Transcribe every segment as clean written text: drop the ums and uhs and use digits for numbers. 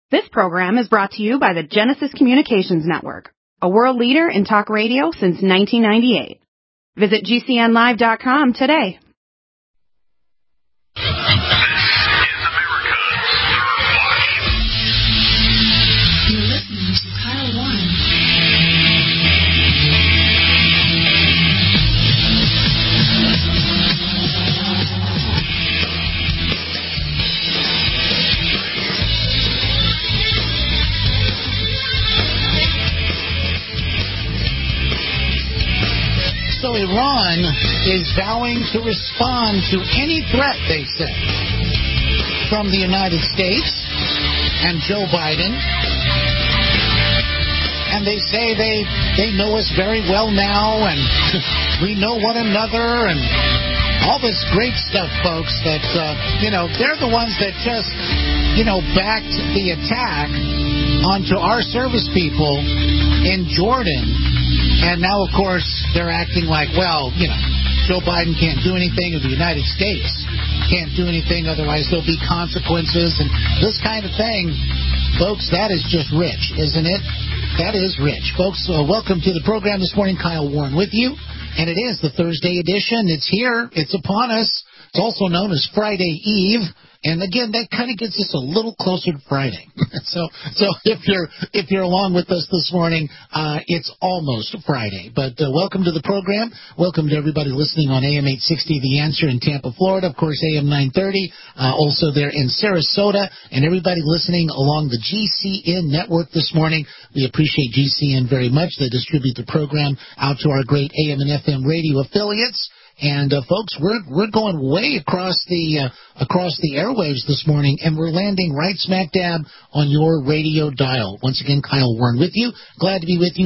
This program is brought to you by the Genesis Communications Network, a world leader in talk radio since 1998. Visit GCNlive.com today. You're listening to Kyle Warren. So Iran is vowing to respond to any threat, they say, from the United States and Joe Biden. And they say they know us very well now, and we know one another, and all this great stuff, folks, that, they're the ones that just, backed the attack onto our service people in Jordan. And now, of course, they're acting like, Joe Biden can't do anything, or the United States can't do anything, otherwise there'll be consequences, and this kind of thing. Folks, that is just rich, isn't it? That is rich. Folks, welcome to the program this morning. Kyle Warren with you, and it is the Thursday edition. It's here. It's upon us. It's also known as Friday Eve. And again, that kind of gets us a little closer to Friday. So if you're along with us this morning, it's almost Friday. But welcome to the program. Welcome to everybody listening on AM 860, The Answer in Tampa, Florida. Of course, AM 930, also there in Sarasota, and everybody listening along the GCN network this morning. We appreciate GCN very much. They distribute the program out to our great AM and FM radio affiliates. And folks, we're going way across the airwaves this morning, and we're landing right smack dab on your radio dial. Once again, Kyle Warren with you. Glad to be with you.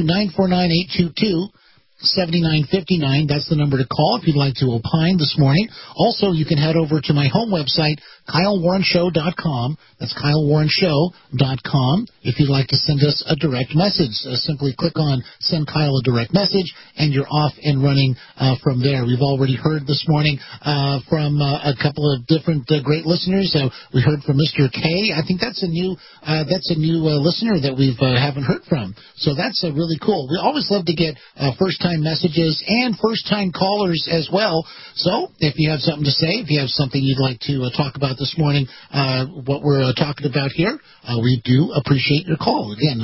949-822-7959. That's the number to call if you'd like to opine this morning. Also, you can head over to my home website, KyleWarrenShow.com. That's KyleWarrenShow.com. If you'd like to send us a direct message, simply click on Send Kyle a Direct Message, and you're off and running from there. We've already heard this morning from a couple of different great listeners. We heard from Mr. K. I think that's a new listener that we haven't heard from. So that's really cool. We always love to get first-time messages and first-time callers as well. So if you have something to say, if you have something you'd like to talk about this morning, what we're talking about here, we do appreciate your call. Again,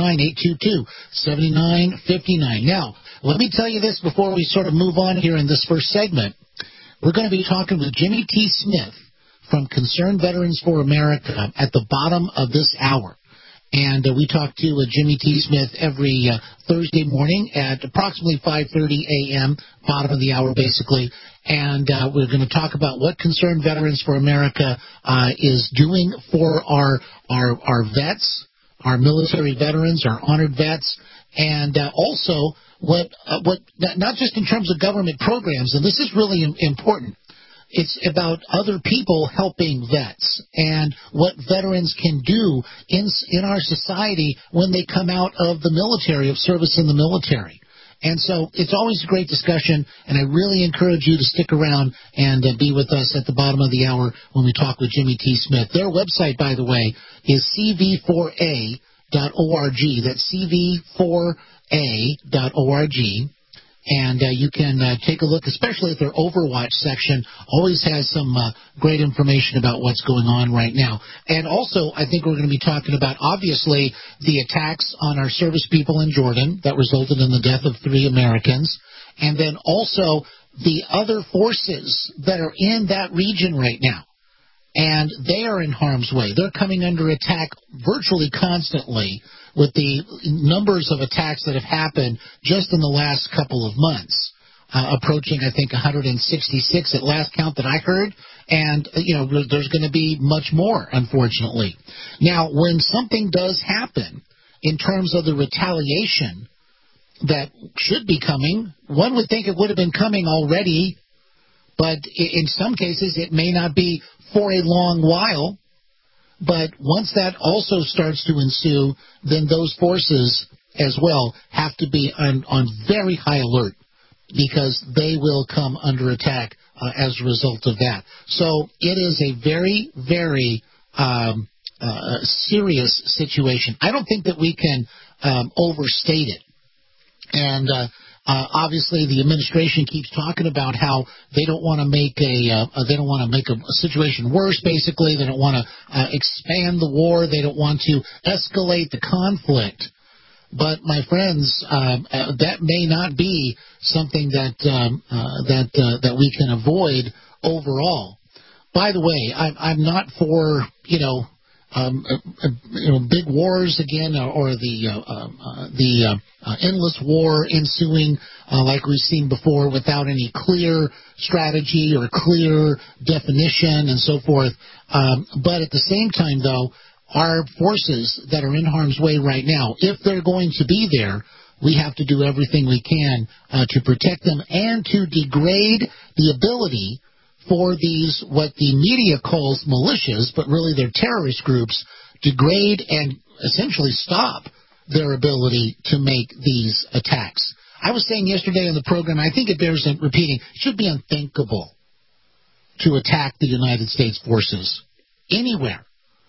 949-822-7959. Now, let me tell you this before we sort of move on here in this first segment. We're going to be talking with Jimmy T. Smith from Concerned Veterans for America at the bottom of this hour. And we talk to Jimmy T. Smith every Thursday morning at approximately 5:30 a.m., bottom of the hour, basically. And we're going to talk about what Concerned Veterans for America is doing for our vets, our military veterans, our honored vets, and also what not just in terms of government programs, and this is really important. It's about other people helping vets and what veterans can do in our society when they come out of the military, of service in the military. And so it's always a great discussion, and I really encourage you to stick around and be with us at the bottom of the hour when we talk with Jimmy T. Smith. Their website, by the way, is cv4a.org. That's cv4a.org. And you can take a look, especially at their Overwatch section. Always has some great information about what's going on right now. And also, I think we're going to be talking about, obviously, the attacks on our service people in Jordan that resulted in the death of 3 Americans. And then also the other forces that are in that region right now. And they are in harm's way. They're coming under attack virtually constantly, with the numbers of attacks that have happened just in the last couple of months, approaching, I think, 166 at last count that I heard. And, there's going to be much more, unfortunately. Now, when something does happen in terms of the retaliation that should be coming, one would think it would have been coming already, but in some cases it may not be for a long while. But once that also starts to ensue, then those forces as well have to be on very high alert, because they will come under attack as a result of that. So it is a very, very serious situation. I don't think that we can overstate it. And obviously, the administration keeps talking about how they don't want to make a situation worse. Basically, they don't want to expand the war. They don't want to escalate the conflict. But my friends, that may not be something that we can avoid overall. By the way, I'm not for big wars again, or the endless war ensuing like we've seen before without any clear strategy or clear definition and so forth. But at the same time, though, our forces that are in harm's way right now, if they're going to be there, we have to do everything we can to protect them and to degrade the ability for these, what the media calls militias, but really they're terrorist groups, degrade and essentially stop their ability to make these attacks. I was saying yesterday in the program, I think it bears repeating, it should be unthinkable to attack the United States forces anywhere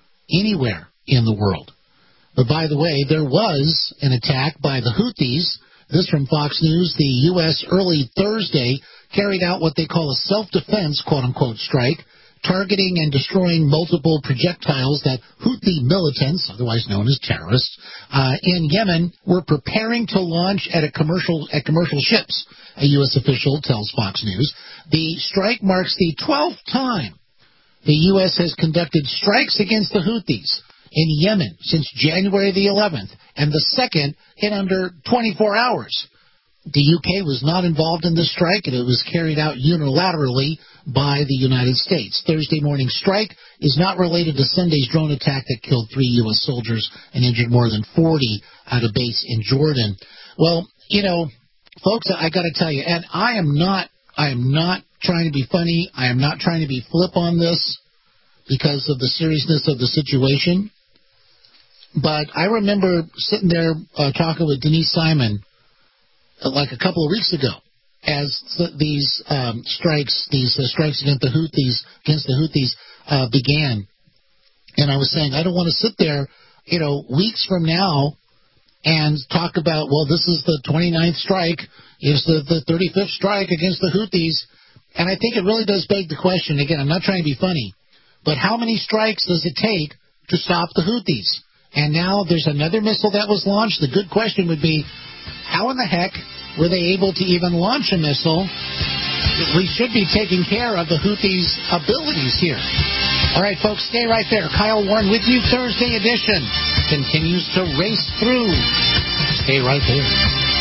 in the world. But by the way, there was an attack by the Houthis. This from Fox News. The U.S. early Thursday carried out what they call a self-defense, quote-unquote, strike, targeting and destroying multiple projectiles that Houthi militants, otherwise known as terrorists, in Yemen were preparing to launch at commercial ships, a U.S. official tells Fox News. The strike marks the 12th time the U.S. has conducted strikes against the Houthis in Yemen since January the 11th, and the second in under 24 hours. The UK was not involved in this strike, and it was carried out unilaterally by the United States. Thursday morning strike is not related to Sunday's drone attack that killed 3 U.S. soldiers and injured more than 40 at a base in Jordan. Well, folks, I got to tell you, and I am not trying to be funny. I am not trying to be flip on this because of the seriousness of the situation. But I remember sitting there talking with Denise Simon like a couple of weeks ago as these strikes against the Houthis began. And I was saying, I don't want to sit there, weeks from now and talk about, well, this is the 29th strike, is the 35th strike against the Houthis. And I think it really does beg the question, again, I'm not trying to be funny, but how many strikes does it take to stop the Houthis? And now there's another missile that was launched. The good question would be, how in the heck were they able to even launch a missile? We should be taking care of the Houthis' abilities here. All right, folks, stay right there. Kyle Warren with you. Thursday edition continues to race through. Stay right there.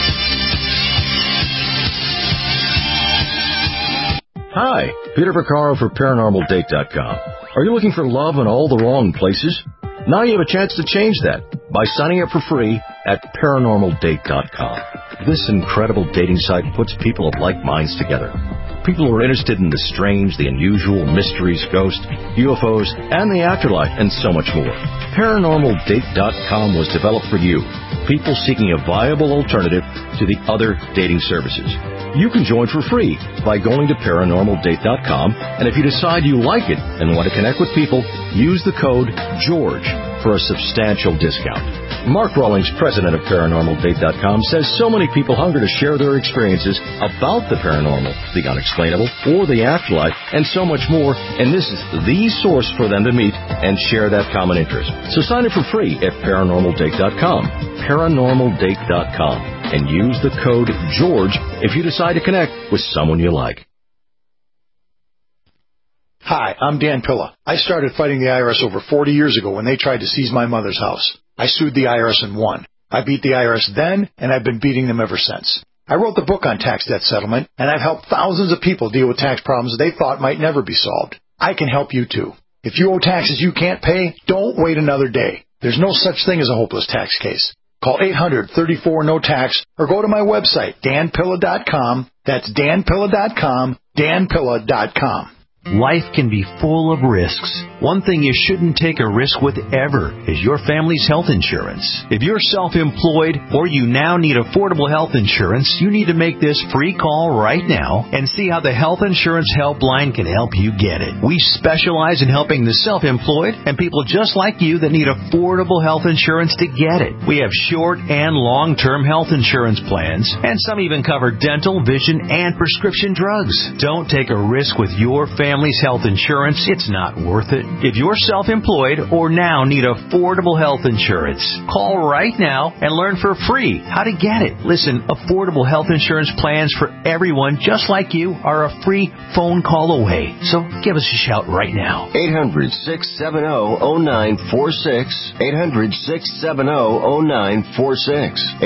Hi, Peter Vaccaro for ParanormalDate.com. Are you looking for love in all the wrong places? Now you have a chance to change that by signing up for free at ParanormalDate.com. This incredible dating site puts people of like minds together. People who are interested in the strange, the unusual, mysteries, ghosts, UFOs, and the afterlife, and so much more. ParanormalDate.com was developed for you, people seeking a viable alternative to the other dating services. You can join for free by going to ParanormalDate.com, and if you decide you like it and want to connect with people, use the code GEORGE for a substantial discount. Mark Rawlings, president of ParanormalDate.com, says so many people hunger to share their experiences about the paranormal, the unexplainable, or the afterlife, and so much more, and this is the source for them to meet and share that common interest. So sign up for free at ParanormalDate.com, ParanormalDate.com, and use the code GEORGE if you decide to connect with someone you like. Hi, I'm Dan Pilla. I started fighting the IRS over 40 years ago when they tried to seize my mother's house. I sued the IRS and won. I beat the IRS then, and I've been beating them ever since. I wrote the book on tax debt settlement, and I've helped thousands of people deal with tax problems they thought might never be solved. I can help you too. If you owe taxes you can't pay, don't wait another day. There's no such thing as a hopeless tax case. Call 800-34-NO-TAX or go to my website, danpilla.com. That's danpilla.com, danpilla.com. Life can be full of risks. One thing you shouldn't take a risk with ever is your family's health insurance. If you're self-employed or you now need affordable health insurance, you need to make this free call right now and see how the Health Insurance Helpline can help you get it. We specialize in helping the self-employed and people just like you that need affordable health insurance to get it. We have short and long-term health insurance plans, and some even cover dental, vision, and prescription drugs. Don't take a risk with your family's health insurance. It's not worth it. If you're self-employed or now need affordable health insurance, call right now and learn for free how to get it. Listen, affordable health insurance plans for everyone just like you are a free phone call away. So give us a shout right now. 800-670-0946. 800-670-0946.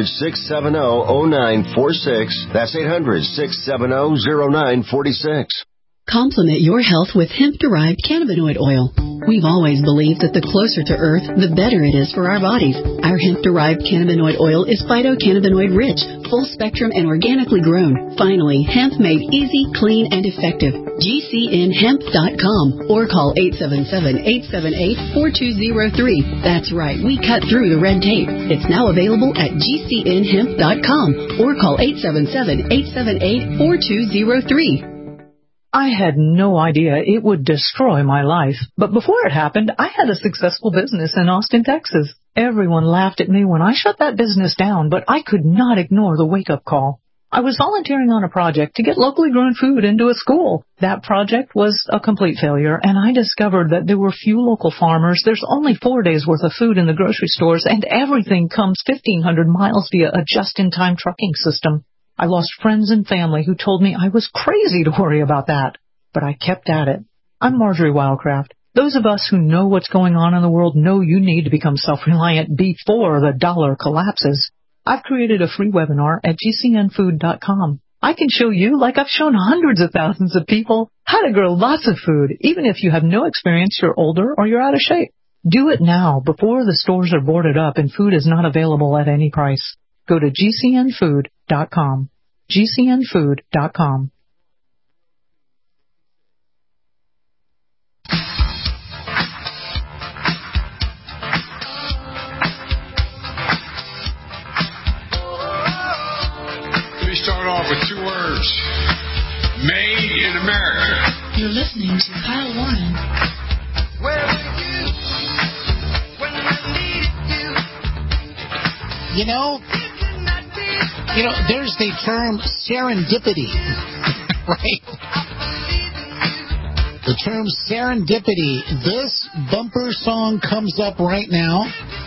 800-670-0946. That's 800-670-0946. Complement your health with hemp-derived cannabinoid oil. We've always believed that the closer to Earth, the better it is for our bodies. Our hemp-derived cannabinoid oil is phytocannabinoid-rich, full-spectrum, and organically grown. Finally, hemp made easy, clean, and effective. GCNhemp.com or call 877-878-4203. That's right, we cut through the red tape. It's now available at GCNhemp.com or call 877-878-4203. I had no idea it would destroy my life. But before it happened, I had a successful business in Austin, Texas. Everyone laughed at me when I shut that business down, but I could not ignore the wake-up call. I was volunteering on a project to get locally grown food into a school. That project was a complete failure, and I discovered that there were few local farmers. There's only 4 days' worth of food in the grocery stores, and everything comes 1,500 miles via a just-in-time trucking system. I lost friends and family who told me I was crazy to worry about that. But I kept at it. I'm Marjorie Wildcraft. Those of us who know what's going on in the world know you need to become self-reliant before the dollar collapses. I've created a free webinar at GCNfood.com. I can show you, like I've shown hundreds of thousands of people, how to grow lots of food, even if you have no experience, you're older, or you're out of shape. Do it now, before the stores are boarded up and food is not available at any price. Go to GCNfood.com. GCNfood.com. Let me start off with two words. Made in America. You're listening to Kyle Warren. Where were you when I needed you? You know, there's the term serendipity, right? The term serendipity. This bumper song comes up right now.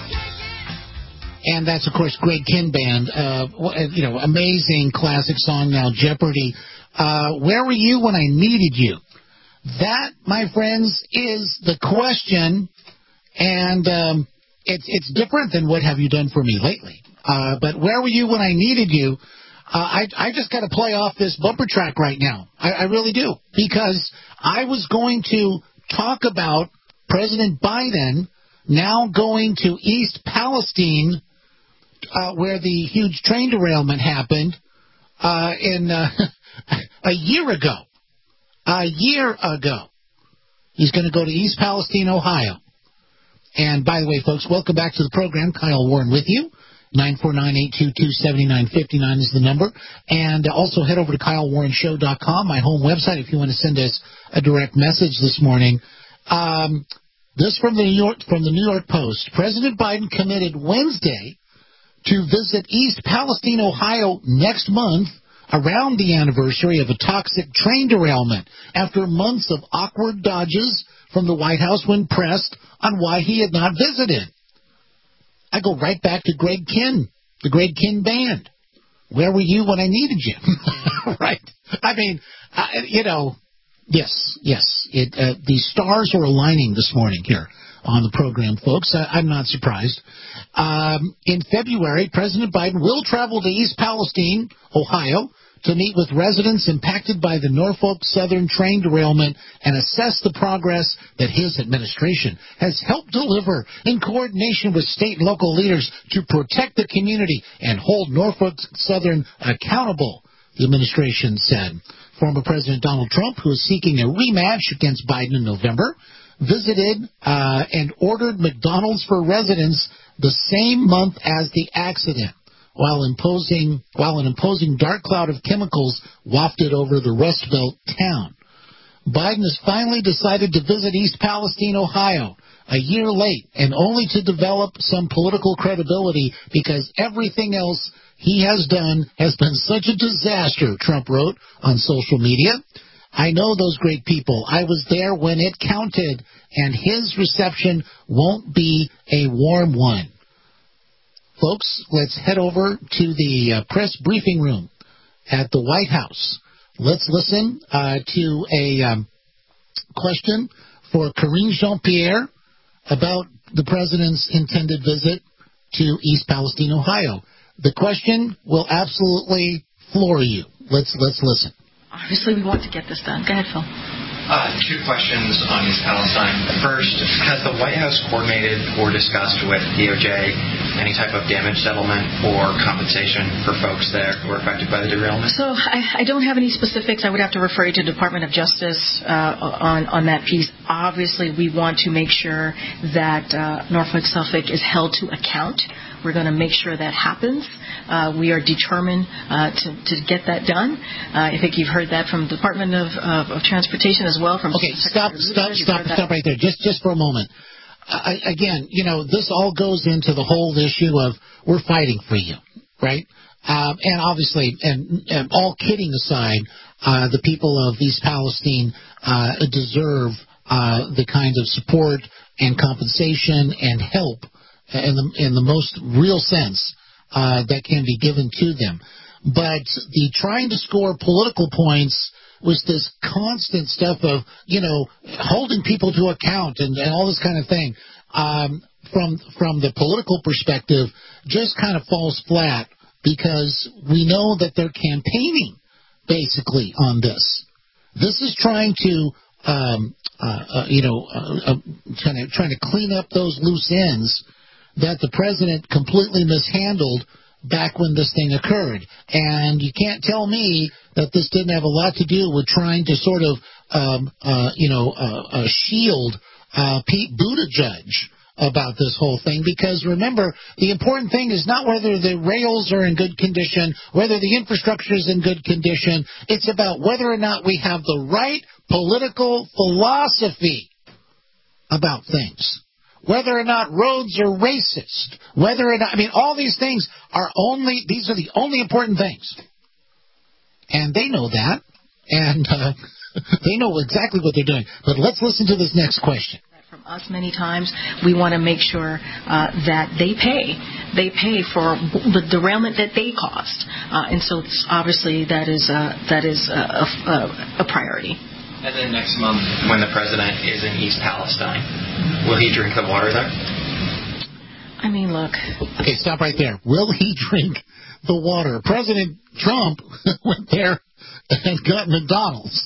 And that's, of course, Greg Kihn Band. Amazing classic song now, Jeopardy. Where were you when I needed you? That, my friends, is the question. And it's different than what have you done for me lately. But where were you when I needed you? I just got to play off this bumper track right now. I really do. Because I was going to talk about President Biden now going to East Palestine, where the huge train derailment happened a year ago. A year ago. He's going to go to East Palestine, Ohio. And by the way, folks, welcome back to the program. Kyle Warren with you. 949-822-7959 is the number. And also head over to KyleWarrenShow.com, my home website, if you want to send us a direct message this morning. This from the New York Post. President Biden committed Wednesday to visit East Palestine, Ohio next month around the anniversary of a toxic train derailment after months of awkward dodges from the White House when pressed on why he had not visited. I go right back to Greg Kihn, the Greg Kihn Band. Where were you when I needed you? Right? I mean, yes. The stars are aligning this morning here on the program, folks. I'm not surprised. In February, President Biden will travel to East Palestine, Ohio, to meet with residents impacted by the Norfolk Southern train derailment and assess the progress that his administration has helped deliver in coordination with state and local leaders to protect the community and hold Norfolk Southern accountable, the administration said. Former President Donald Trump, who is seeking a rematch against Biden in November, visited and ordered McDonald's for residents the same month as the accident, while an imposing dark cloud of chemicals wafted over the Rust Belt town. Biden has finally decided to visit East Palestine, Ohio, a year late, and only to develop some political credibility because everything else he has done has been such a disaster, Trump wrote on social media. I know those great people. I was there when it counted, and his reception won't be a warm one. Folks, let's head over to the press briefing room at the White House. Let's listen to a question for Karine Jean-Pierre about the president's intended visit to East Palestine, Ohio. The question will absolutely floor you. Let's listen. Obviously, we want to get this done. Go ahead, Phil. Two questions on East Palestine. First, has the White House coordinated or discussed with DOJ any type of damage settlement or compensation for folks there who were affected by the derailment? So I don't have any specifics. I would have to refer you to Department of Justice on that piece. Obviously, we want to make sure that Norfolk Suffolk is held to account. We're going to make sure that happens. We are determined to get that done. I think you've heard that from the Department of Transportation as well. Okay, stop right there. Just for a moment. Again, this all goes into the whole issue of we're fighting for you, right? And obviously, and all kidding aside, the people of East Palestine deserve the kind of support and compensation and help in the most real sense that can be given to them. But the trying to score political points was this constant stuff of, holding people to account and all this kind of thing. From the political perspective, just kind of falls flat because we know that they're campaigning basically on this. This is trying to, trying to clean up those loose ends that the president completely mishandled back when this thing occurred. And you can't tell me that this didn't have a lot to do with trying to sort of, shield Pete Buttigieg about this whole thing. Because remember, the important thing is not whether the rails are in good condition, whether the infrastructure is in good condition. It's about whether or not we have the right political philosophy about things. Whether or not roads are racist, whether or not, all these things these are the only important things. And they know that, and they know exactly what they're doing. But let's listen to this next question. From us many times, we want to make sure that they pay. They pay for the derailment that they caused. And so obviously that is a priority. And then next month, when the president is in East Palestine, will he drink the water there? Look. Okay, stop right there. Will he drink the water? President Trump went there and got McDonald's.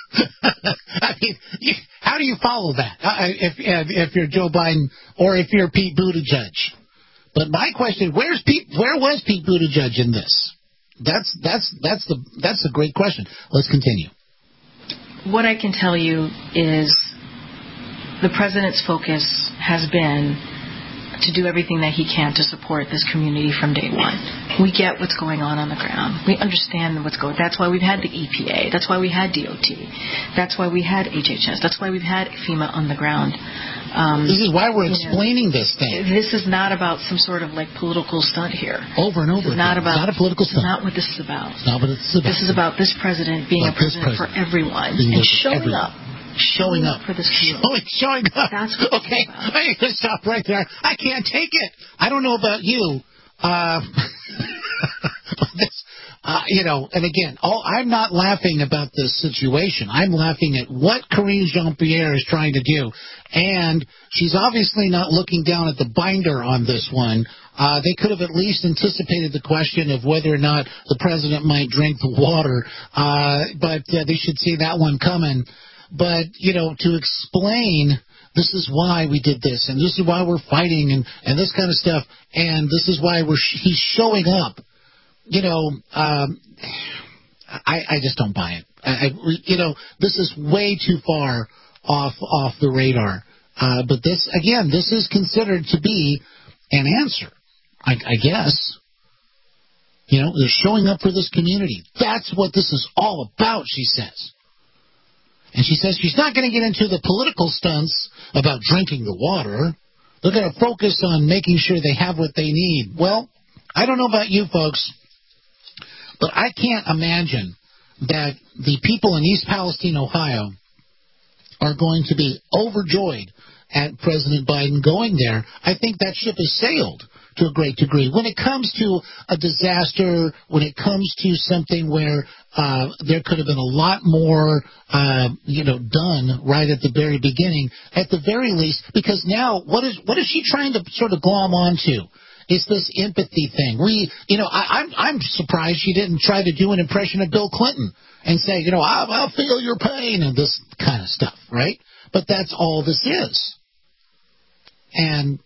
How do you follow that? If you're Joe Biden or if you're Pete Buttigieg? But my question: where was Pete Buttigieg in this? That's a great question. Let's continue. What I can tell you is the president's focus has been to do everything that he can to support this community from day one. We get what's going on the ground. We understand what's going on. That's why we've had the EPA. That's why we had DOT. That's why we had HHS. That's why we've had FEMA on the ground. This is why we're explaining this thing. This is not about some sort of political stunt here. Over and over again. It's not a political stunt. It's not what this is about. It's not what it's about. This is about this president being a president for everyone and showing up. Showing up for this community. Showing up. That's what okay. I need to stop right there. I can't take it. I don't know about you. And again, I'm not laughing about this situation. I'm laughing at what Karine Jean-Pierre is trying to do. And she's obviously not looking down at the binder on this one. They could have at least anticipated the question of whether or not the president might drink the water. But they should see that one coming. But, to explain this is why we did this, and this is why we're fighting, and this kind of stuff, and this is why he's showing up. I just don't buy it. This is way too far off the radar. But this is considered to be an answer, I guess. They're showing up for this community. That's what this is all about, she says. And she says she's not going to get into the political stunts about drinking the water. They're going to focus on making sure they have what they need. Well, I don't know about you folks, but I can't imagine that the people in East Palestine, Ohio, are going to be overjoyed at President Biden going there. I think that ship has sailed to a great degree. When it comes to a disaster, when it comes to something where there could have been a lot more, done right at the very beginning, at the very least, because now what is she trying to sort of glom onto? It's this empathy thing. I'm surprised she didn't try to do an impression of Bill Clinton and say, I'll feel your pain and this kind of stuff, right? But that's all this is. And,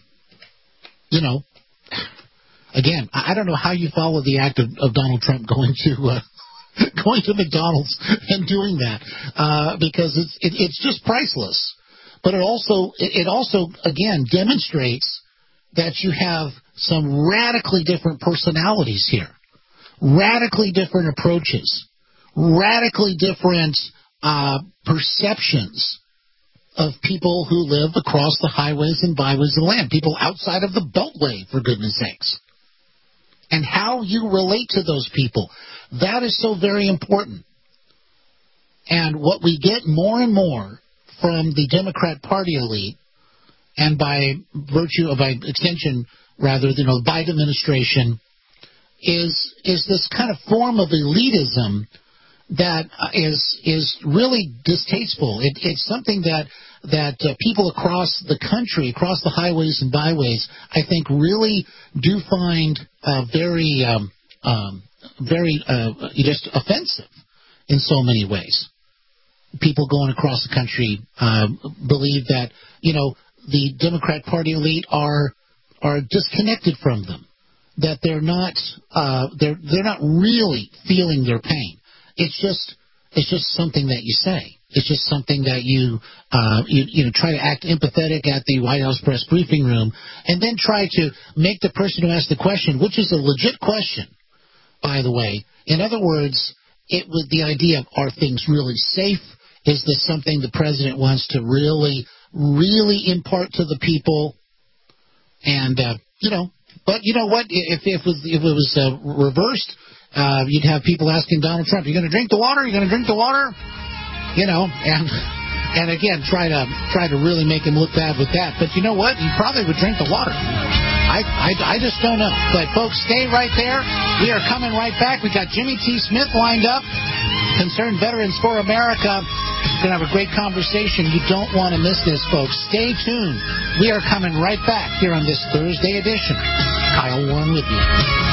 again, I don't know how you follow the act of Donald Trump going to McDonald's and doing that, because it's just priceless. But it also again demonstrates that you have some radically different personalities here, radically different approaches, radically different perceptions of people who live across the highways and byways of the land, people outside of the Beltway, for goodness sakes. And how you relate to those people, that is so very important. And what we get more and more from the Democrat Party elite, and by extension, the Biden administration, is this kind of form of elitism that is really distasteful. It's something that people across the country, across the highways and byways, I think really do find very just offensive in so many ways. People going across the country believe that the Democrat Party elite are disconnected from them, that they're not really feeling their pain. It's just something that you say. It's just something that you try to act empathetic at the White House press briefing room, and then try to make the person who asked the question, which is a legit question, by the way. In other words, it was the idea of, are things really safe? Is this something the president wants to really, really impart to the people? And but you know what? If it was reversed, you'd have people asking Donald Trump, "You going to drink the water? You going to drink the water?" And again, try to really make him look bad with that. But you know what? He probably would drink the water. I just don't know. But folks, stay right there. We are coming right back. We got Jimmy T. Smith lined up, Concerned Veterans for America. We're going to have a great conversation. You don't want to miss this, folks. Stay tuned. We are coming right back here on this Thursday edition. Kyle Warren with you.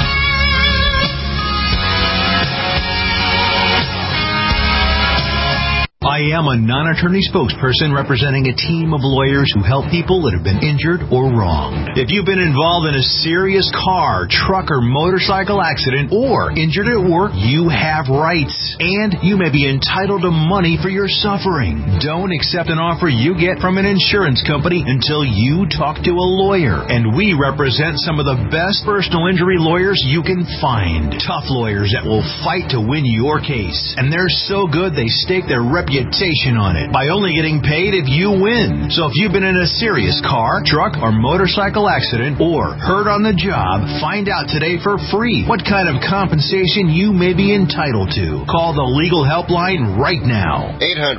I am a non-attorney spokesperson representing a team of lawyers who help people that have been injured or wronged. If you've been involved in a serious car, truck, or motorcycle accident or injured at work, you have rights, and you may be entitled to money for your suffering. Don't accept an offer you get from an insurance company until you talk to a lawyer. And we represent some of the best personal injury lawyers you can find. Tough lawyers that will fight to win your case. And they're so good they stake their reputation on it by only getting paid if you win. So if you've been in a serious car, truck, or motorcycle accident or hurt on the job, find out today for free what kind of compensation you may be entitled to. Call the legal helpline right now.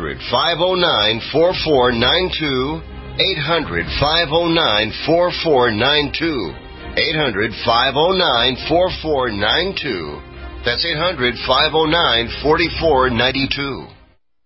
800-509-4492. 800-509-4492. 800-509-4492. That's 800-509-4492.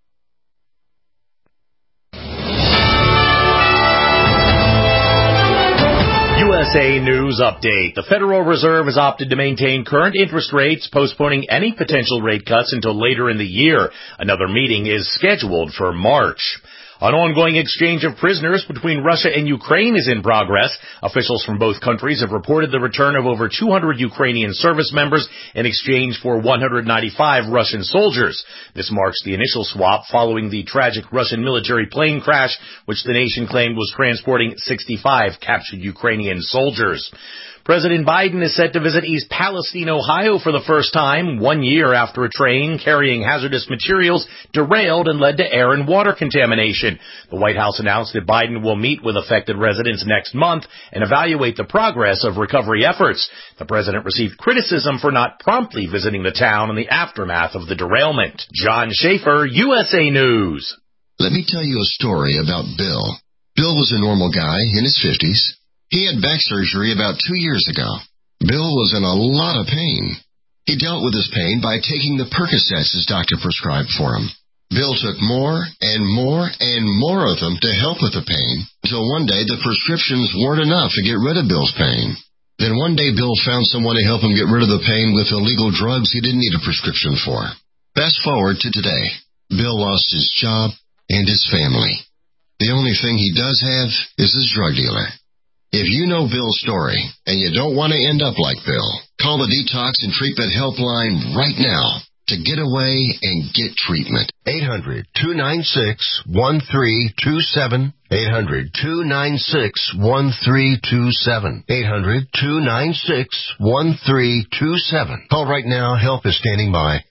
USA News Update. The Federal Reserve has opted to maintain current interest rates, postponing any potential rate cuts until later in the year. Another meeting is scheduled for March. An ongoing exchange of prisoners between Russia and Ukraine is in progress. Officials from both countries have reported the return of over 200 Ukrainian service members in exchange for 195 Russian soldiers. This marks the initial swap following the tragic Russian military plane crash, which the nation claimed was transporting 65 captured Ukrainian soldiers. President Biden is set to visit East Palestine, Ohio for the first time, 1 year after a train carrying hazardous materials derailed and led to air and water contamination. The White House announced that Biden will meet with affected residents next month and evaluate the progress of recovery efforts. The president received criticism for not promptly visiting the town in the aftermath of the derailment. John Schaefer, USA News. Let me tell you a story about Bill. Bill was a normal guy in his 50s. He had back surgery about 2 years ago. Bill was in a lot of pain. He dealt with his pain by taking the Percocets his doctor prescribed for him. Bill took more and more and more of them to help with the pain, until one day the prescriptions weren't enough to get rid of Bill's pain. Then one day Bill found someone to help him get rid of the pain with illegal drugs he didn't need a prescription for. Fast forward to today. Bill lost his job and his family. The only thing he does have is his drug dealer. If you know Bill's story and you don't want to end up like Bill, call the Detox and Treatment Helpline right now to get away and get treatment. 800-296-1327. 800-296-1327. 800-296-1327. Call right now. Help is standing by.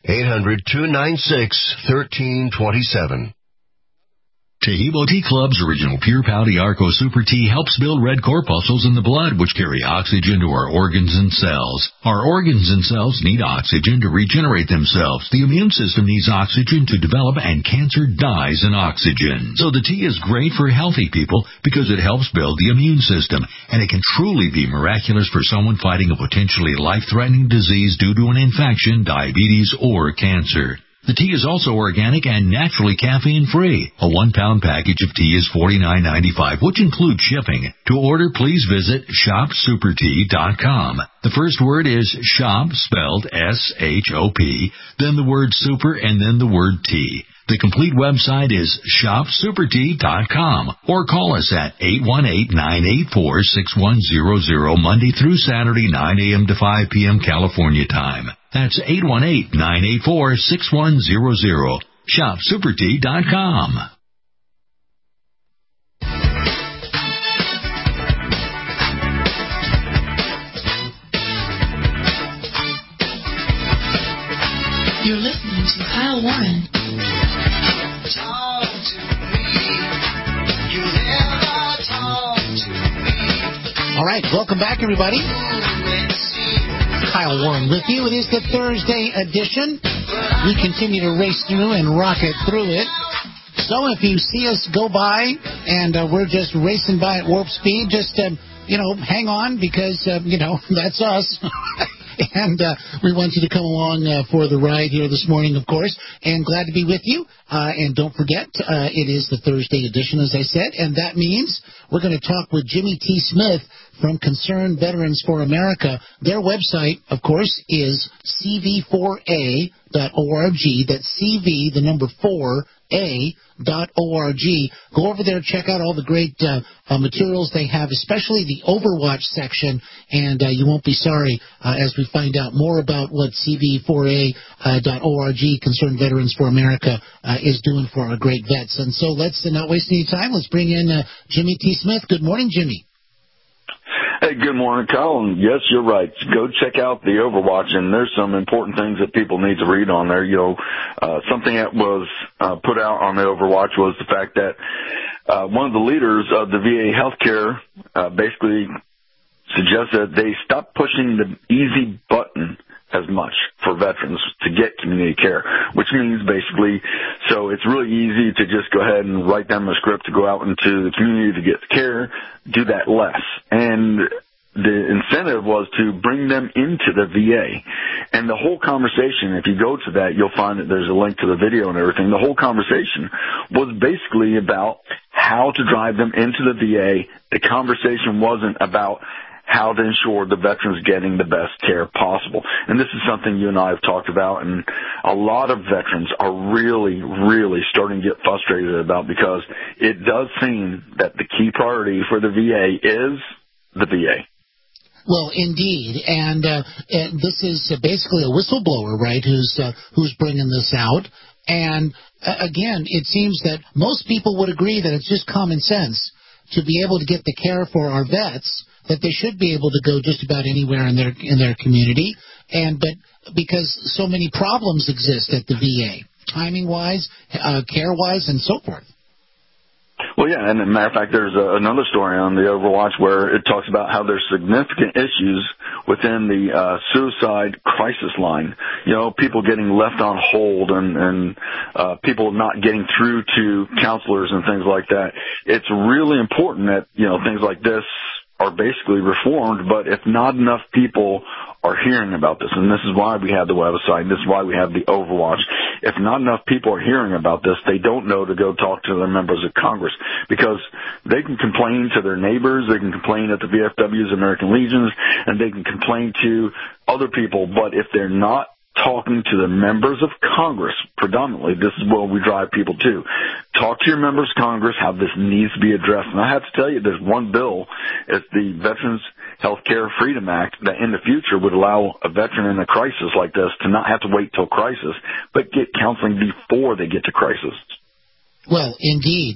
800-296-1327. Taheebo Tea Club's original Pure Pau Arco Super Tea helps build red corpuscles in the blood, which carry oxygen to our organs and cells. Our organs and cells need oxygen to regenerate themselves. The immune system needs oxygen to develop, and cancer dies in oxygen. So the tea is great for healthy people because it helps build the immune system, and it can truly be miraculous for someone fighting a potentially life-threatening disease due to an infection, diabetes, or cancer. The tea is also organic and naturally caffeine-free. A 1-pound package of tea is $49.95, which includes shipping. To order, please visit shopsupertea.com. The first word is shop, spelled S-H-O-P, then the word super, and then the word tea. The complete website is shopsupertea.com, or call us at 818-984-6100 Monday through Saturday, 9 a.m. to 5 p.m. California time. That's 818-984-6100. shopsupertea.com. You're listening to Kyle Warren. All right, welcome back, everybody. Kyle Warren with you. It is the Thursday edition. We continue to race through and rocket through it. So if you see us go by and we're just racing by at warp speed, just, hang on because, that's us. And we want you to come along for the ride here this morning, of course, and glad to be with you. And don't forget, it is the Thursday edition, as I said, and that means we're going to talk with Jimmy T. Smith from Concerned Veterans for America. Their website, of course, is cv4a.org. That's CV, the number 4a.org. Go over there, check out all the great materials they have, especially the Overwatch section, and you won't be sorry as we find out more about what cv4a.org, Concerned Veterans for America, is doing for our great vets. And so let's not waste any time. Let's bring in Jimmy T. Smith. Good morning, Jimmy. Hey, good morning, Kyle. And yes, you're right. Go check out the Overwatch, and there's some important things that people need to read on there. Something that was put out on the Overwatch was the fact that one of the leaders of the VA healthcare basically suggested they stop pushing the easy button as much for veterans to get community care, which means basically, so it's really easy to just go ahead and write down the script to go out into the community to get care, do that less. And the incentive was to bring them into the VA. And the whole conversation, if you go to that, you'll find that there's a link to the video and everything. The whole conversation was basically about how to drive them into the VA. The conversation wasn't about how to ensure the veterans getting the best care possible. And this is something you and I have talked about, and a lot of veterans are really, really starting to get frustrated about, because it does seem that the key priority for the VA is the VA. Well, indeed, and this is basically a whistleblower, right, who's bringing this out. And again, it seems that most people would agree that it's just common sense to be able to get the care for our vets, that they should be able to go just about anywhere in their community, but because so many problems exist at the VA, timing-wise, care-wise, and so forth. Well, yeah, and as a matter of fact, there's another story on the Overwatch where it talks about how there's significant issues within the suicide crisis line. You know, people getting left on hold and people not getting through to counselors and things like that. It's really important that, you know, things like this are basically reformed, but if not enough people are hearing about this, and this is why we have the website, and this is why we have the Overwatch. If not enough people are hearing about this, they don't know to go talk to their members of Congress, because they can complain to their neighbors, they can complain at the VFWs, American Legions, and they can complain to other people, but if they're not talking to the members of Congress, predominantly, this is where we drive people to. Talk to your members of Congress how this needs to be addressed. And I have to tell you, there's one bill, it's the Veterans Healthcare Freedom Act, that in the future would allow a veteran in a crisis like this to not have to wait till crisis, but get counseling before they get to crisis. Well, indeed.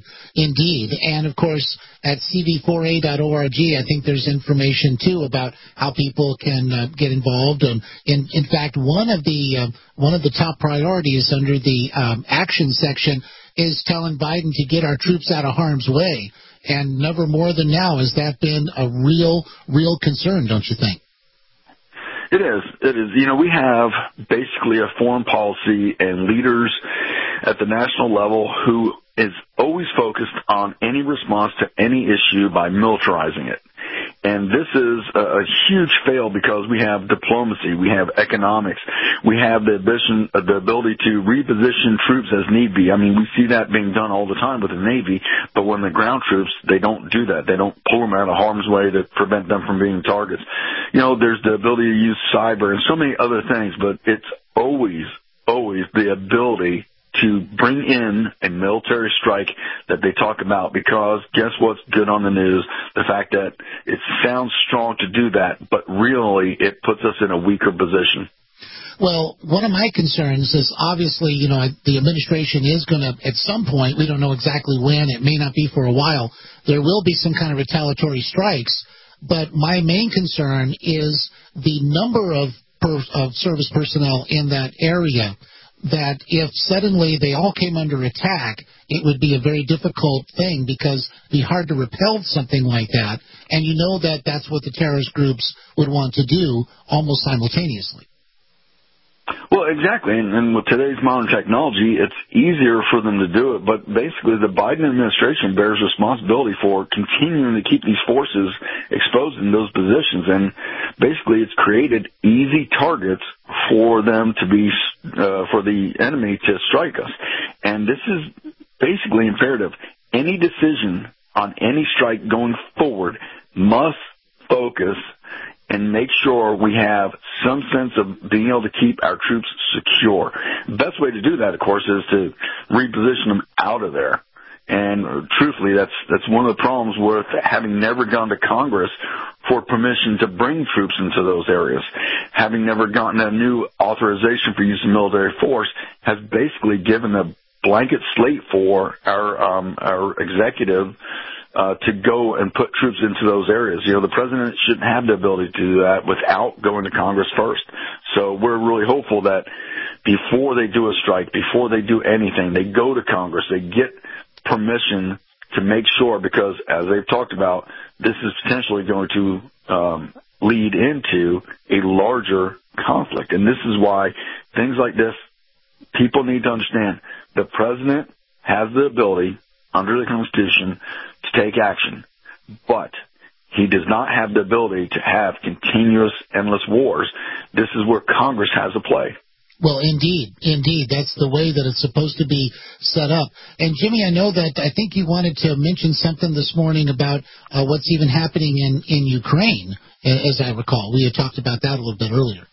And, of course, at cv4a.org, I think there's information, too, about how people can get involved. In fact, one of the top priorities under the action section is telling Biden to get our troops out of harm's way. And never more than now has that been a real concern, don't you think? It is. You know, we have basically a foreign policy and leaders at the national level who is always focused on any response to any issue by militarizing it. And this is a huge fail, because we have diplomacy, we have economics, we have the ability to reposition troops as need be. I mean, we see that being done all the time with the Navy, but when the ground troops, they don't do that. They don't pull them out of harm's way to prevent them from being targets. You know, there's the ability to use cyber and so many other things, but it's always the ability to bring in a military strike that they talk about, because guess what's good on the news? The fact that it sounds strong to do that, but really it puts us in a weaker position. Well, one of my concerns is obviously, you know, the administration is going to, at some point, we don't know exactly when, it may not be for a while, there will be some kind of retaliatory strikes, but my main concern is the number of service personnel in that area, that if suddenly they all came under attack, it would be a very difficult thing, because it would be hard to repel something like that. And you know that that's what the terrorist groups would want to do almost simultaneously. Well, exactly. And with today's modern technology, it's easier for them to do it. But basically, the Biden administration bears responsibility for continuing to keep these forces exposed in those positions. And basically, it's created easy targets for them to be, for the enemy to strike us. And this is basically imperative. Any decision on any strike going forward must focus and make sure we have some sense of being able to keep our troops secure. The best way to do that, of course, is to reposition them out of there. And truthfully, that's one of the problems with having never gone to Congress for permission to bring troops into those areas. Having never gotten a new authorization for use of military force has basically given a blanket slate for our executive to go and put troops into those areas. You know, the president shouldn't have the ability to do that without going to Congress first. So we're really hopeful that before they do a strike, before they do anything, they go to Congress, they get permission to make sure, because as they've talked about, this is potentially going to lead into a larger conflict. And this is why things like this, people need to understand the president has the ability under the Constitution to take action, but he does not have the ability to have continuous, endless wars. This is where Congress has a play. Well, indeed. That's the way that it's supposed to be set up. And, Jimmy, I know that I think you wanted to mention something this morning about what's even happening in Ukraine, as I recall. We had talked about that a little bit earlier.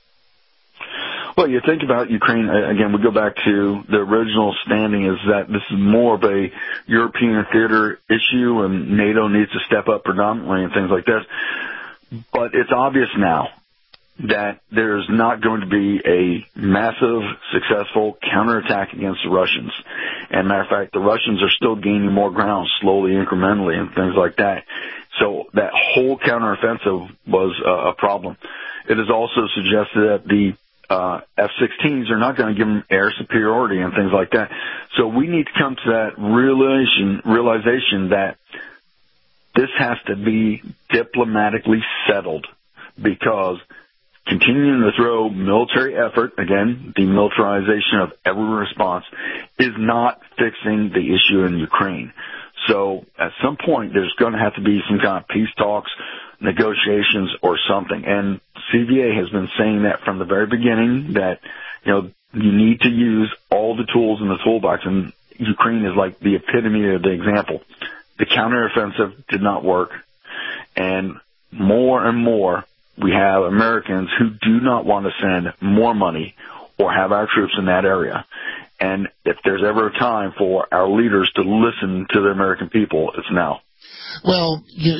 Well, you think about Ukraine, again, we go back to the original standing is that this is more of a European theater issue, and NATO needs to step up predominantly and things like this. But it's obvious now that there's not going to be a massive, successful counterattack against the Russians. And matter of fact, the Russians are still gaining more ground slowly, incrementally, and things like that. So that whole counteroffensive was a problem. It is also suggested that the F-16s are not going to give them air superiority and things like that. So we need to come to that realization that this has to be diplomatically settled, because continuing to throw military effort, again, demilitarization of every response, is not fixing the issue in Ukraine. So at some point, there's going to have to be some kind of peace talks, negotiations, or something. And CVA has been saying that from the very beginning, that, you need to use all the tools in the toolbox. And Ukraine is like the epitome of the example. The counteroffensive did not work. And more, we have Americans who do not want to send more money or have our troops in that area. And if there's ever a time for our leaders to listen to the American people, it's now. Well,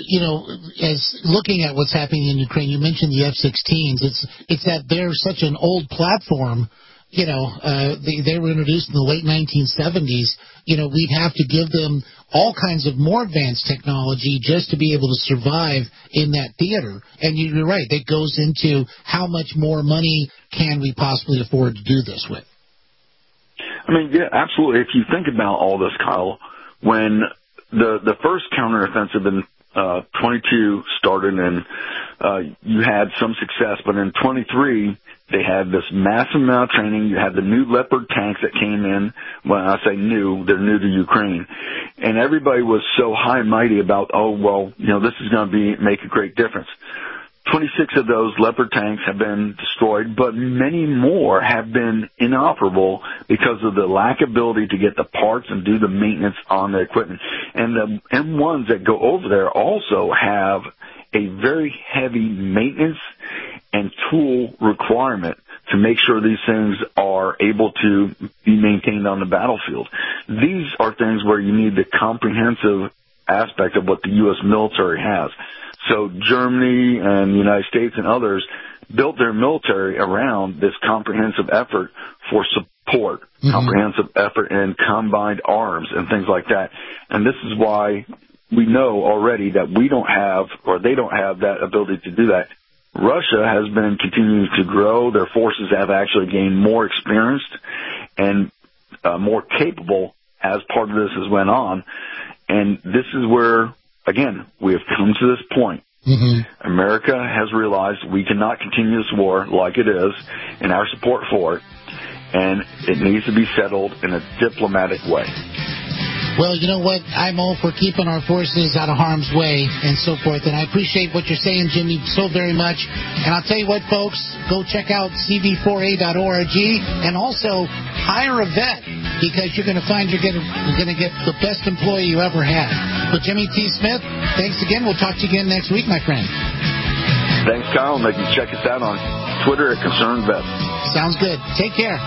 as looking at what's happening in Ukraine, you mentioned the F-16s. It's that they're such an old platform. They were introduced in the late 1970s. We'd have to give them all kinds of more advanced technology just to be able to survive in that theater. And you're right, that goes into how much more money can we possibly afford to do this with. I mean, yeah, absolutely. If you think about all this, Kyle, when the first counteroffensive in 22 started, and you had some success, but in 23 they had this massive amount of training. You had the new Leopard tanks that came in. When I say new, they're new to Ukraine, and everybody was so high and mighty about, this is going to make a great difference. 26 of those Leopard tanks have been destroyed, but many more have been inoperable because of the lack of ability to get the parts and do the maintenance on the equipment. And the M1s that go over there also have a very heavy maintenance and tool requirement to make sure these things are able to be maintained on the battlefield. These are things where you need the comprehensive aspect of what the U.S. military has. So Germany and the United States and others built their military around this comprehensive effort for support, comprehensive effort in combined arms and things like that. And this is why we know already that we don't have, or they don't have, that ability to do that. Russia has been continuing to grow. Their forces have actually gained more experienced and more capable as part of this has went on. And this is where, again, we have come to this point. America has realized we cannot continue this war like it is, and our support for it, and it needs to be settled in a diplomatic way. Well, you know what? I'm all for keeping our forces out of harm's way and so forth, and I appreciate what you're saying, Jimmy, so very much. And I'll tell you what, folks, go check out cv4a.org and also hire a vet, because you're going to find you're going to get the best employee you ever had. But Jimmy T. Smith, thanks again. We'll talk to you again next week, my friend. Thanks, Kyle. They can check us out on Twitter at Concerned Vet. Sounds good. Take care.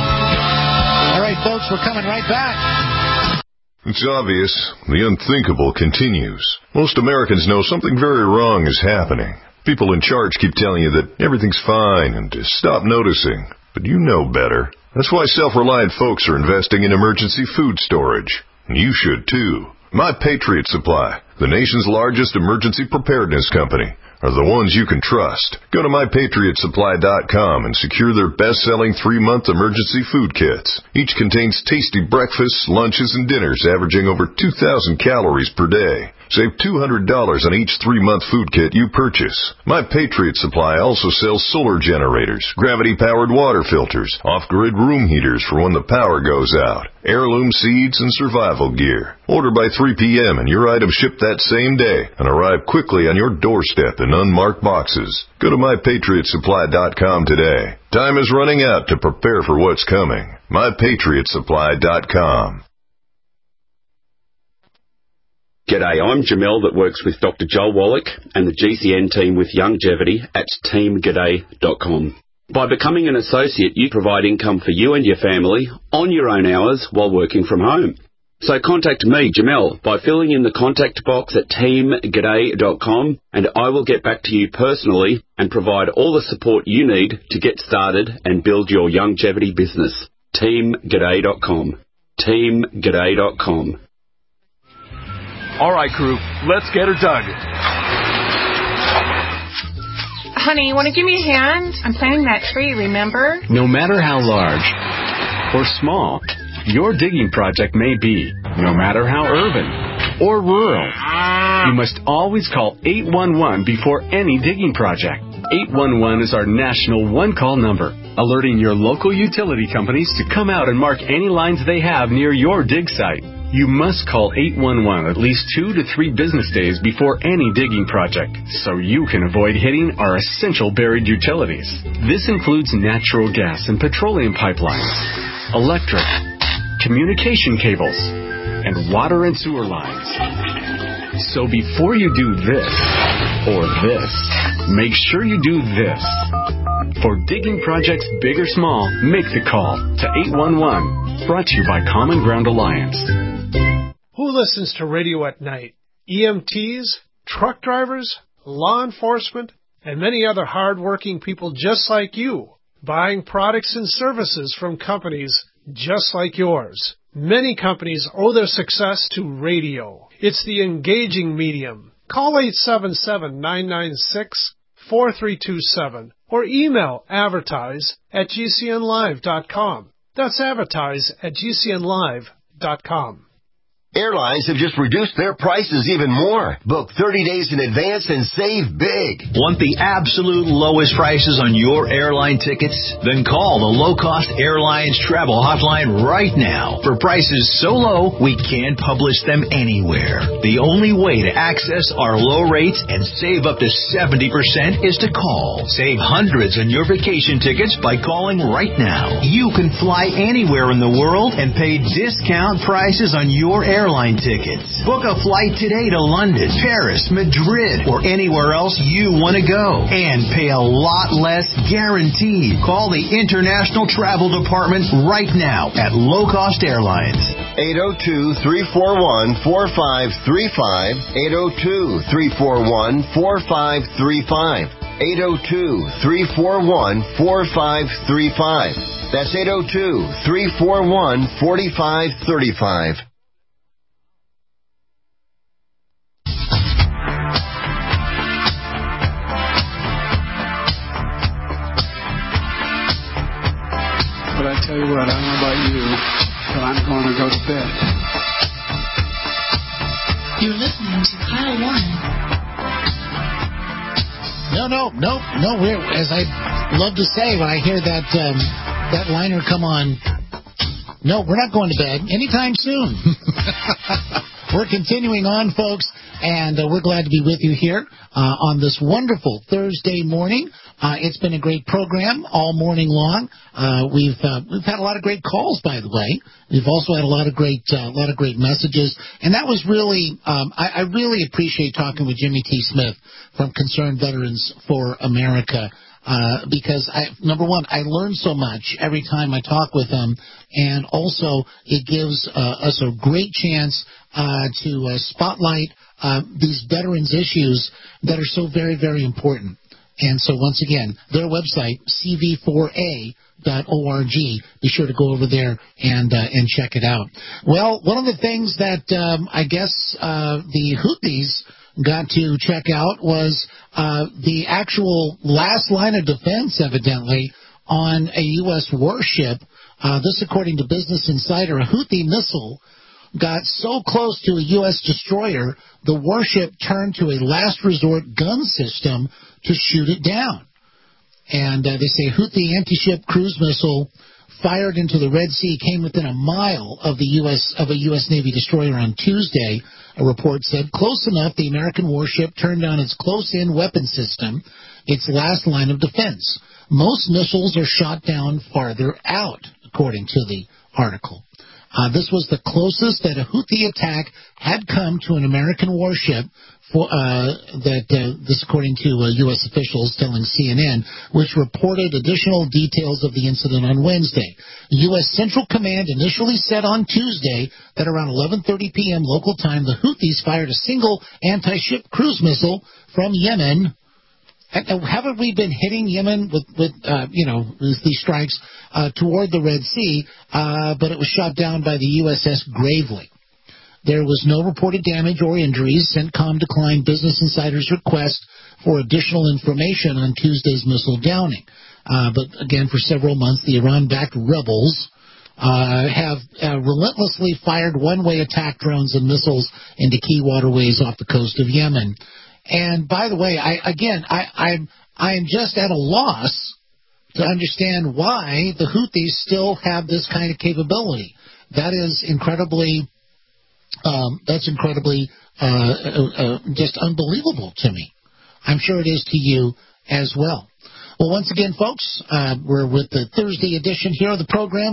All right, folks, we're coming right back. It's obvious. The unthinkable continues. Most Americans know something very wrong is happening. People in charge keep telling you that everything's fine and to stop noticing. But you know better. That's why self-reliant folks are investing in emergency food storage. And you should too. My Patriot Supply, the nation's largest emergency preparedness company, are the ones you can trust. Go to MyPatriotSupply.com and secure their best-selling 3-month emergency food kits. Each contains tasty breakfasts, lunches, and dinners averaging over 2,000 calories per day. Save $200 on each 3-month food kit you purchase. My Patriot Supply also sells solar generators, gravity-powered water filters, off-grid room heaters for when the power goes out, heirloom seeds, and survival gear. Order by 3 p.m. and your items ship that same day and arrive quickly on your doorstep in unmarked boxes. Go to MyPatriotSupply.com today. Time is running out to prepare for what's coming. MyPatriotSupply.com. G'day, I'm Jamel that works with Dr. Joel Wallach and the GCN team with Longevity at teamg'day.com. By becoming an associate, you provide income for you and your family on your own hours while working from home. So contact me, Jamel, by filling in the contact box at teamg'day.com, and I will get back to you personally and provide all the support you need to get started and build your longevity business. teamg'day.com. teamg'day.com. All right, crew, let's get her dug. Honey, you want to give me a hand? I'm planting that tree, remember? No matter how large or small your digging project may be, no matter how urban or rural, you must always call 811 before any digging project. 811 is our national one-call number, alerting your local utility companies to come out and mark any lines they have near your dig site. You must call 811 at least 2 to 3 business days before any digging project, so you can avoid hitting our essential buried utilities. This includes natural gas and petroleum pipelines, electric, communication cables, and water and sewer lines. So before you do this or this, make sure you do this. For digging projects big or small, make the call to 811. Brought to you by Common Ground Alliance. Who listens to radio at night? EMTs, truck drivers, law enforcement, and many other hard-working people just like you, buying products and services from companies just like yours. Many companies owe their success to radio. It's the engaging medium. Call 877-996-4327 or email advertise@gcnlive.com. That's advertise@gcnlive.com. Airlines have just reduced their prices even more. Book 30 days in advance and save big. Want the absolute lowest prices on your airline tickets? Then call the Low Cost Airlines Travel Hotline right now. For prices so low, we can't publish them anywhere. The only way to access our low rates and save up to 70% is to call. Save hundreds on your vacation tickets by calling right now. You can fly anywhere in the world and pay discount prices on your airline tickets. Book a flight today to London, Paris, Madrid, or anywhere else you want to go. And pay a lot less guaranteed. Call the International Travel Department right now at Low Cost Airlines. 802-341-4535. 802-341-4535. 802-341-4535. That's 802-341-4535. But I tell you what, I don't know about you, but I'm going to go to bed. You're listening to Kyle Warren. No. As I love to say when I hear that liner come on, no, we're not going to bed anytime soon. We're continuing on, folks, and we're glad to be with you here on this wonderful Thursday morning. It's been a great program all morning long. We've had a lot of great calls, by the way. We've also had a lot of great messages, and that was really I really appreciate talking with Jimmy T. Smith from Concerned Veterans for America. Because number one, I learn so much every time I talk with him, and also it gives us a great chance to spotlight these veterans issues that are so very, very important. And so once again, their website, cv4a.org. Be sure to go over there and check it out. Well, one of the things that I guess the Houthis got to check out was the actual last line of defense, evidently, on a U.S. warship. This, according to Business Insider, a Houthi missile got so close to a U.S. destroyer, the warship turned to a last resort gun system to shoot it down. And they say Houthi anti-ship cruise missile fired into the Red Sea came within a mile of a U.S. Navy destroyer on Tuesday. A report said close enough the American warship turned on its close-in weapon system, its last line of defense. Most missiles are shot down farther out, according to the article. This was the closest that a Houthi attack had come to an American warship, this according to U.S. officials telling CNN, which reported additional details of the incident on Wednesday. The U.S. Central Command initially said on Tuesday that around 11:30 p.m. local time, the Houthis fired a single anti-ship cruise missile from Yemen. Haven't we been hitting Yemen with these strikes toward the Red Sea, but it was shot down by the USS Gravely. There was no reported damage or injuries. CENTCOM declined Business Insider's request for additional information on Tuesday's missile downing. But again, for several months, the Iran-backed rebels have relentlessly fired one-way attack drones and missiles into key waterways off the coast of Yemen. And by the way, I am just at a loss to understand why the Houthis still have this kind of capability. That is incredibly, just unbelievable to me. I'm sure it is to you as well. Well, once again, folks, we're with the Thursday edition here of the program,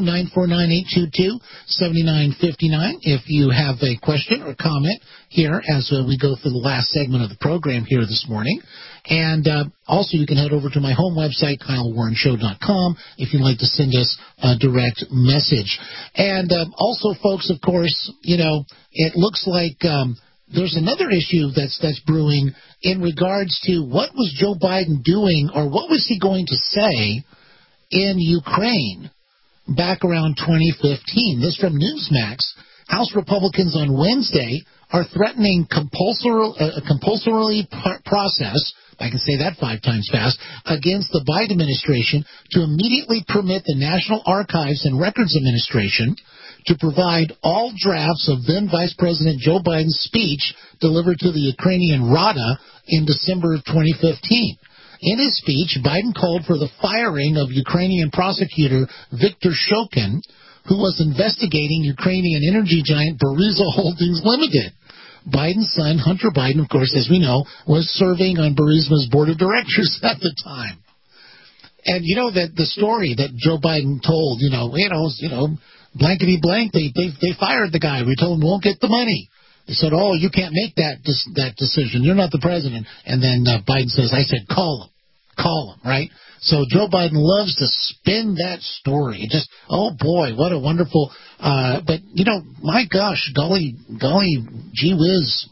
949-822-7959. If you have a question or comment here as we go through the last segment of the program here this morning. And also you can head over to my home website, KyleWarrenShow.com, if you'd like to send us a direct message. And also, folks, of course, it looks like there's another issue that's brewing in regards to what was Joe Biden doing or what was he going to say in Ukraine back around 2015. This from Newsmax. House Republicans on Wednesday are threatening compulsorily process, I can say that 5 times fast, against the Biden administration to immediately permit the National Archives and Records Administration to provide all drafts of then Vice President Joe Biden's speech delivered to the Ukrainian Rada in December of 2015. In his speech, Biden called for the firing of Ukrainian prosecutor Viktor Shokin, who was investigating Ukrainian energy giant Burisma Holdings Limited. Biden's son, Hunter Biden, of course, as we know, was serving on Burisma's board of directors at the time. And that the story that Joe Biden told, blankety blank, they fired the guy. We told him we won't get the money. They said, oh, you can't make that decision. You're not the president. And then Biden says, I said, call him, right? So Joe Biden loves to spin that story. Just, oh boy, what a wonderful, but my gosh, golly, gee whiz,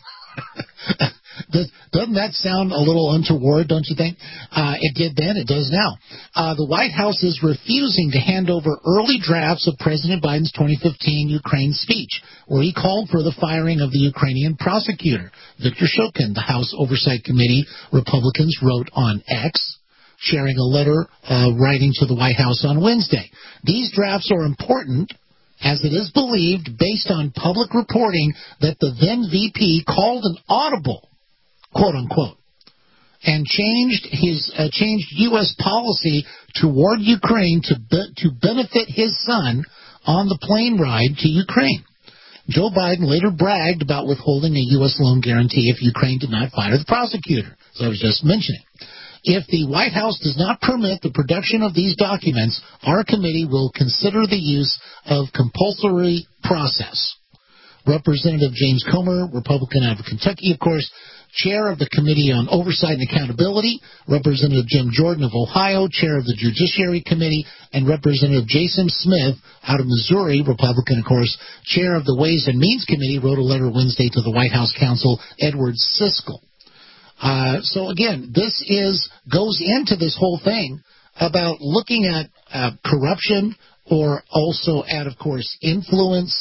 Doesn't that sound a little untoward, don't you think? It did then, it does now. The White House is refusing to hand over early drafts of President Biden's 2015 Ukraine speech, where he called for the firing of the Ukrainian prosecutor. Viktor Shokin, the House Oversight Committee Republicans wrote on X, sharing a letter writing to the White House on Wednesday. These drafts are important, as it is believed, based on public reporting, that the then VP called an audible, quote-unquote, and changed U.S. policy toward Ukraine to benefit his son on the plane ride to Ukraine. Joe Biden later bragged about withholding a U.S. loan guarantee if Ukraine did not fire the prosecutor, as I was just mentioning. If the White House does not permit the production of these documents, our committee will consider the use of compulsory process. Representative James Comer, Republican out of Kentucky, of course, chair of the Committee on Oversight and Accountability, Representative Jim Jordan of Ohio, chair of the Judiciary Committee, and Representative Jason Smith out of Missouri, Republican, of course, chair of the Ways and Means Committee, wrote a letter Wednesday to the White House counsel Edward Siskel. So again, this goes into this whole thing about looking at corruption, or also at, of course, influence,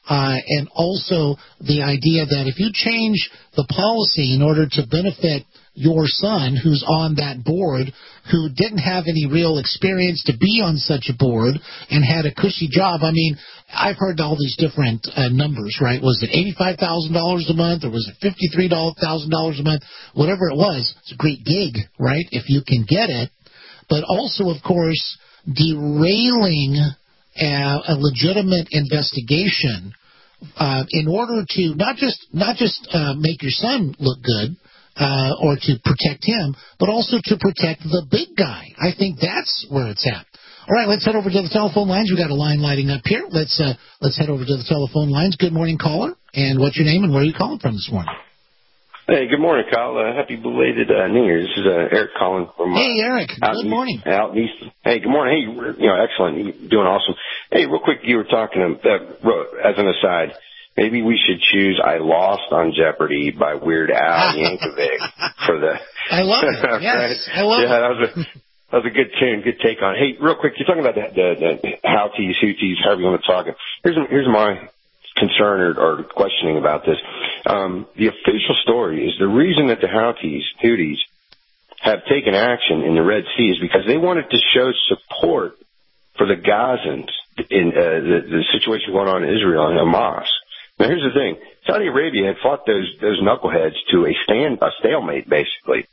and also the idea that if you change the policy in order to benefit your son who's on that board who didn't have any real experience to be on such a board and had a cushy job. I mean, I've heard all these different numbers, right? Was it $85,000 a month or was it $53,000 a month? Whatever it was, it's a great gig, right, if you can get it. But also, of course, derailing a legitimate investigation in order to not just make your son look good or to protect him, but also to protect the big guy. I think that's where it's at. All right, let's head over to the telephone lines. We've got a line lighting up here. Let's head over to the telephone lines. Good morning, caller. And what's your name and where are you calling from this morning? Hey, good morning, Kyle. Happy belated New Year. This is Eric calling from. Hey, Eric. Good morning. Out east. Hey, good morning. Hey, excellent. You're doing awesome. Hey, real quick, you were talking as an aside. Maybe we should choose "I Lost on Jeopardy" by Weird Al Yankovic for the. I love it. Yes, I love it. That was a good tune, good take on it. Hey, real quick, you're talking about the Houthis, Houthis, however you want to talk it. Here's my concern or questioning about this. The official story is the reason that the Houthis have taken action in the Red Sea is because they wanted to show support for the Gazans in the situation going on in Israel and Hamas. Now, here's the thing. Saudi Arabia had fought those knuckleheads to a stalemate, basically,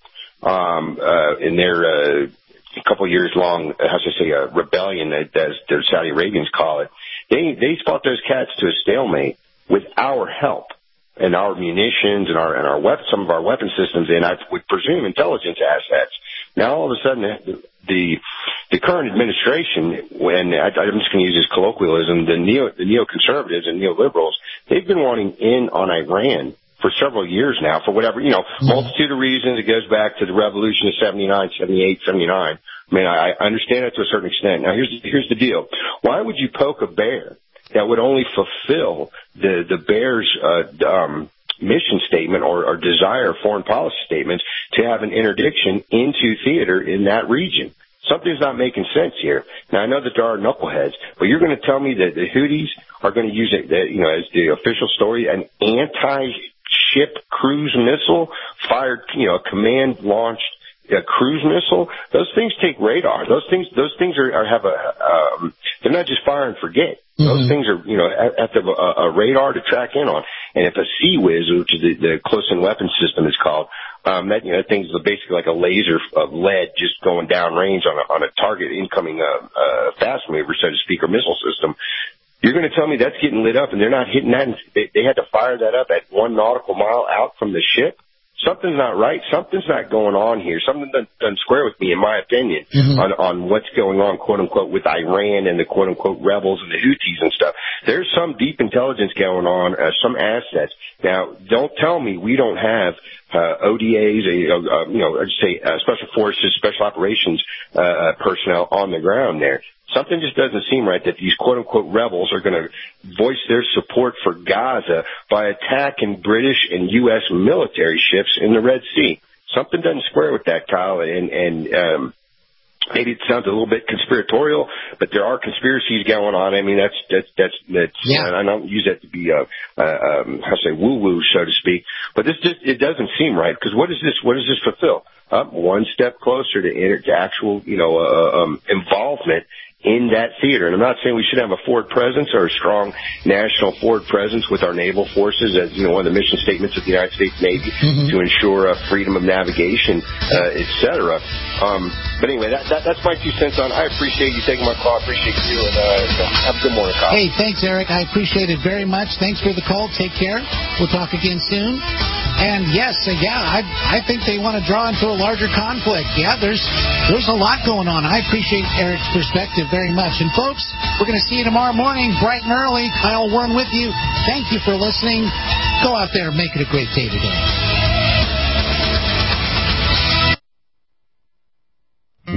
in their a couple of years long, rebellion, as the Saudi Arabians call it. They fought those cats to a stalemate with our help and our munitions and our some of our weapon systems, and I would presume intelligence assets. Now all of a sudden, the current administration, I'm just going to use this colloquialism, the neoconservatives and neoliberals, they've been wanting in on Iran for several years now, for whatever, multitude of reasons. It goes back to the revolution of 79, 78, 79. I mean, I understand it to a certain extent. Now, here's the deal. Why would you poke a bear that would only fulfill the bear's mission statement or desire, foreign policy statements, to have an interdiction into theater in that region? Something's not making sense here. Now, I know that there are knuckleheads, but you're going to tell me that the Houthis are going to use it, as the official story, an anti-ship cruise missile fired, a command-launched cruise missile. Those things take radar. Those things they're not just fire and forget. Mm-hmm. Those things are, have to have a radar to track in on. And if a CWIS, which is the close-in weapon system is called, that thing's basically like a laser of lead just going downrange on a target incoming fast mover, so to speak, or missile system. You're going to tell me that's getting lit up and they're not hitting that? They had to fire that up at 1 nautical mile out from the ship? Something's not right. Something's not going on here. Something doesn't square with me, in my opinion, on what's going on, quote unquote, with Iran and the quote unquote rebels and the Houthis and stuff. There's some deep intelligence going on, some assets. Now, don't tell me we don't have ODAs, special forces, special operations personnel on the ground there. Something just doesn't seem right that these quote-unquote rebels are going to voice their support for Gaza by attacking British and U.S. military ships in the Red Sea. Something doesn't square with that, Kyle, and maybe it sounds a little bit conspiratorial, but there are conspiracies going on. I mean, that's yeah. I don't use that to be woo-woo, so to speak, but it doesn't seem right, because what does this fulfill? One step closer to actual, involvement in that theater. And I'm not saying we should have a forward presence or a strong national forward presence with our naval forces as, one of the mission statements of the United States Navy to ensure freedom of navigation, et cetera. But anyway, that's my 2 cents on it. I appreciate you taking my call. I appreciate you, and have a good morning, Kyle. Hey, thanks, Eric. I appreciate it very much. Thanks for the call. Take care. We'll talk again soon. And yes, I think they want to draw into a larger conflict. Yeah, there's a lot going on. I appreciate Eric's perspective very much. And folks, we're going to see you tomorrow morning, bright and early. Kyle Warren with you. Thank you for listening. Go out there and make it a great day today.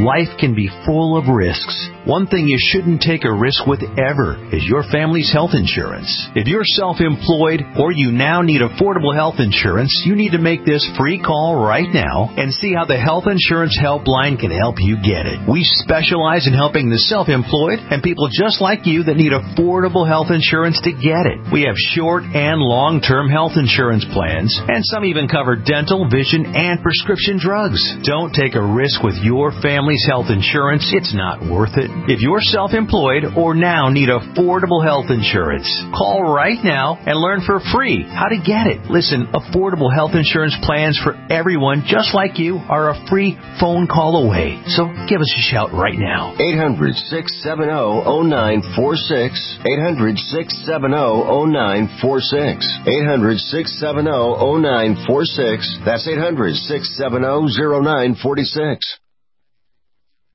Life can be full of risks. One thing you shouldn't take a risk with ever is your family's health insurance. If you're self-employed or you now need affordable health insurance, you need to make this free call right now and see how the Health Insurance Helpline can help you get it. We specialize in helping the self-employed and people just like you that need affordable health insurance to get it. We have short and long-term health insurance plans, and some even cover dental, vision, and prescription drugs. Don't take a risk with your family's health insurance. It's not worth it. If you're self-employed or now need affordable health insurance, call right now and learn for free how to get it. Listen, affordable health insurance plans for everyone just like you are a free phone call away. So give us a shout right now. 800-670-0946. 800-670-0946. 800-670-0946. That's 800-670-0946.